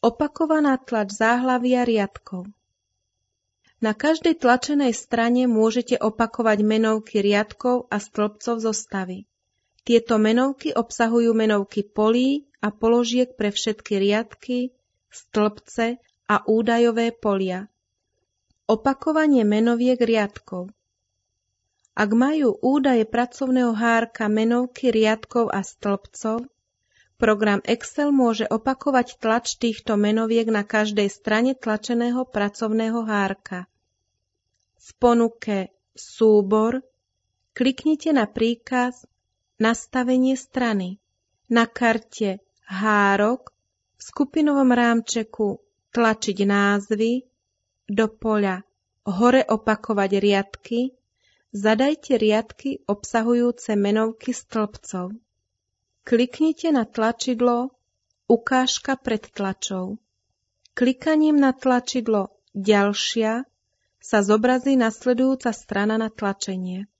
Opakovaná tlač záhlavia riadkov. Na každej tlačenej strane môžete opakovať menovky riadkov a stĺpcov zostavy. Tieto menovky obsahujú menovky polí a položiek pre všetky riadky, stĺpce a údajové polia. Opakovanie menoviek riadkov. Ak majú údaje pracovného hárka menovky riadkov a stĺpcov, program Excel môže opakovať tlač týchto menoviek na každej strane tlačeného pracovného hárka. V ponuke Súbor kliknite na príkaz Nastavenie strany. Na karte Hárok v skupinovom rámčeku Tlačiť názvy do poľa Hore opakovať riadky zadajte riadky obsahujúce menovky stĺpcov. Kliknite na tlačidlo Ukážka pred tlačou. Klikaním na tlačidlo Ďalšia sa zobrazí nasledujúca strana na tlačenie.